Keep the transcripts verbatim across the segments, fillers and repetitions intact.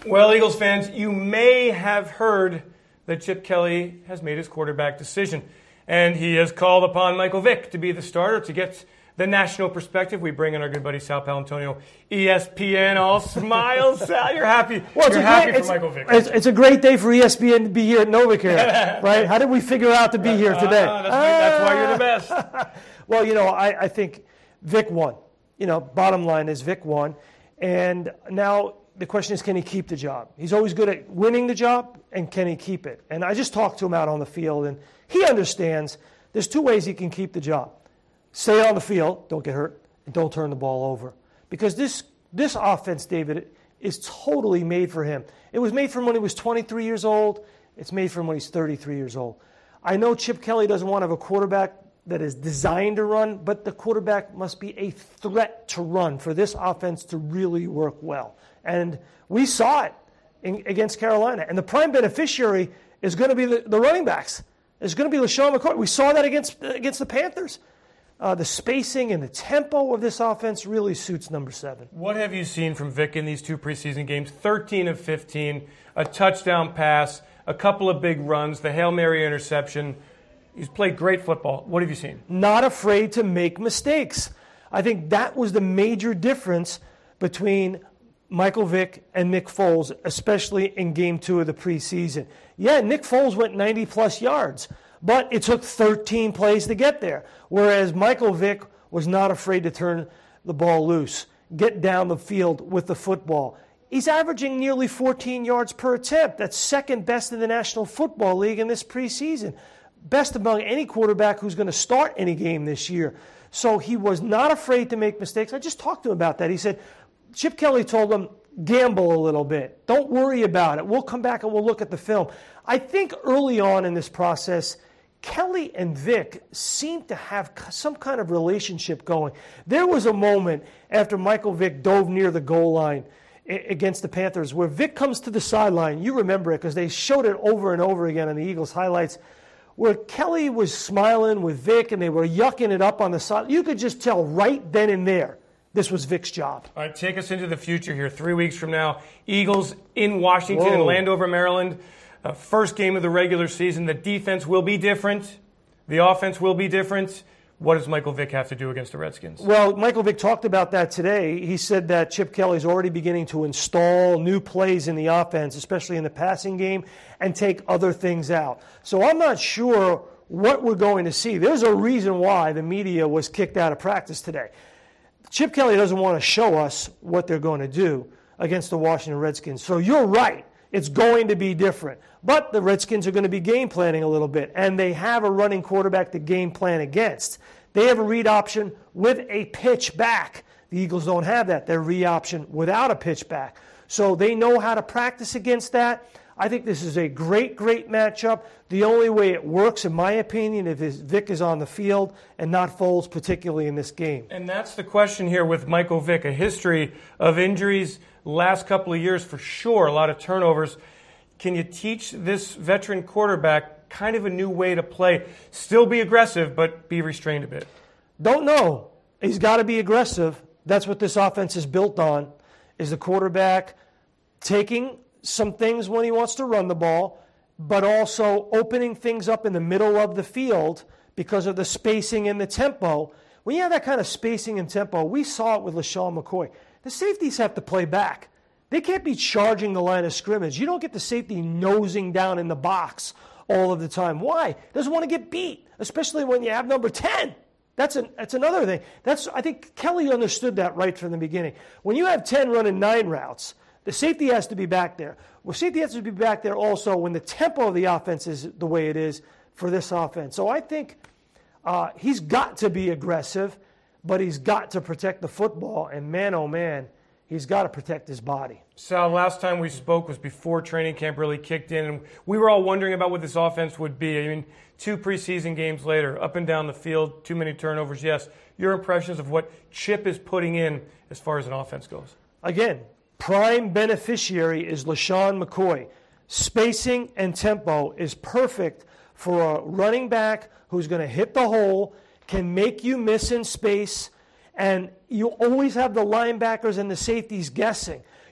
Well, Eagles fans, you may have heard that Chip Kelly has made his quarterback decision, and he has called upon Michael Vick to be the starter to get the national perspective. We bring in our good buddy Sal Palantonio, E S P N, all smiles. Sal, you're happy. Well, you're a happy great, for Michael Vick. It's, it's a great day for E S P N to be here at NovaCare, right? How did we figure out to be here today? Uh, that's, ah. that's why you're the best. Well, you know, I, I think Vick won. You know, bottom line is Vick won. And now the question is, can he keep the job? He's always good at winning the job, and can he keep it? And I just talked to him out on the field, and he understands there's two ways he can keep the job. Stay on the field, don't get hurt, and don't turn the ball over. Because this this offense, David, is totally made for him. It was made for him when he was twenty-three years old. It's made for him when he's thirty-three years old. I know Chip Kelly doesn't want to have a quarterback that is designed to run, but the quarterback must be a threat to run for this offense to really work well. And we saw it in, against Carolina. And the prime beneficiary is going to be the, the running backs. It's going to be LeSean McCoy. We saw that against against the Panthers. Uh, the spacing and the tempo of this offense really suits number seven. What have you seen from Vick in these two preseason games? thirteen of fifteen, a touchdown pass, a couple of big runs, the Hail Mary interception. He's played great football. What have you seen? Not afraid to make mistakes. I think that was the major difference between Michael Vick and Nick Foles, especially in game two of the preseason. Yeah, Nick Foles went ninety-plus yards, but it took thirteen plays to get there, whereas Michael Vick was not afraid to turn the ball loose, get down the field with the football. He's averaging nearly fourteen yards per attempt. That's second best in the National Football League in this preseason. Best among any quarterback who's going to start any game this year. So he was not afraid to make mistakes. I just talked to him about that. He said, Chip Kelly told him, gamble a little bit. Don't worry about it. We'll come back and we'll look at the film. I think early on in this process, Kelly and Vick seemed to have some kind of relationship going. There was a moment after Michael Vick dove near the goal line against the Panthers where Vick comes to the sideline. You remember it because they showed it over and over again on the Eagles highlights, where Kelly was smiling with Vick and they were yucking it up on the side. You could just tell right then and there this was Vick's job. All right, take us into the future here. Three weeks from now, Eagles in Washington Whoa. and Landover, Maryland. Uh, first game of the regular season. The defense will be different. The offense will be different. What does Michael Vick have to do against the Redskins? Well, Michael Vick talked about that today. He said that Chip Kelly's already beginning to install new plays in the offense, especially in the passing game, and take other things out. So I'm not sure what we're going to see. There's a reason why the media was kicked out of practice today. Chip Kelly doesn't want to show us what they're going to do against the Washington Redskins. So you're right. It's going to be different. But the Redskins are going to be game planning a little bit, and they have a running quarterback to game plan against. They have a read option with a pitch back. The Eagles don't have that. They're read option without a pitch back. So they know how to practice against that. I think this is a great, great matchup. The only way it works, in my opinion, is if Vick is on the field and not Foles, particularly in this game. And that's the question here with Michael Vick. A history of injuries last couple of years for sure, a lot of turnovers. Can you teach this veteran quarterback kind of a new way to play? Still be aggressive, but be restrained a bit. Don't know. He's got to be aggressive. That's what this offense is built on, is the quarterback taking some things when he wants to run the ball, but also opening things up in the middle of the field because of the spacing and the tempo. When you have that kind of spacing and tempo, we saw it with LeSean McCoy. The safeties have to play back. They can't be charging the line of scrimmage. You don't get the safety nosing down in the box all of the time. Why? Doesn't want to get beat, especially when you have number ten. That's an, that's another thing. That's I think Kelly understood that right from the beginning. When you have ten running nine routes, the safety has to be back there. Well, safety has to be back there also when the tempo of the offense is the way it is for this offense. So I think uh, he's got to be aggressive, but he's got to protect the football. And man, oh man, he's got to protect his body. Sal, last time we spoke was before training camp really kicked in, and we were all wondering about what this offense would be. I mean, two preseason games later, up and down the field, too many turnovers, yes. Your impressions of what Chip is putting in as far as an offense goes? Again, prime beneficiary is LeSean McCoy. Spacing and tempo is perfect for a running back who's going to hit the hole, can make you miss in space, and you always have the linebackers and the safeties guessing.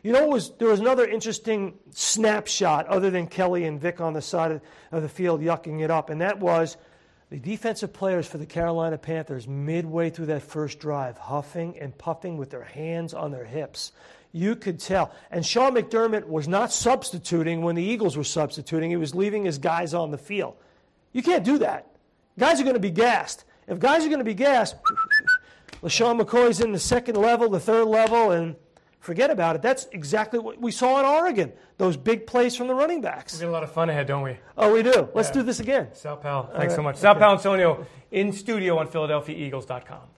You know, it was, there was another interesting snapshot other than Kelly and Vic on the side of, of the field yucking it up, and that was the defensive players for the Carolina Panthers midway through that first drive, huffing and puffing with their hands on their hips. You could tell. And Sean McDermott was not substituting when the Eagles were substituting. He was leaving his guys on the field. You can't do that. Guys are going to be gassed. If guys are going to be gassed, LaShawn McCoy's in the second level, the third level, and forget about it. That's exactly what we saw in Oregon, those big plays from the running backs. We got a lot of fun ahead, don't we? Oh, we do. Let's yeah. do this again. Sal Pal, thanks right. so much. Sal Okay. Paolantonio in studio on Philadelphia Eagles dot com.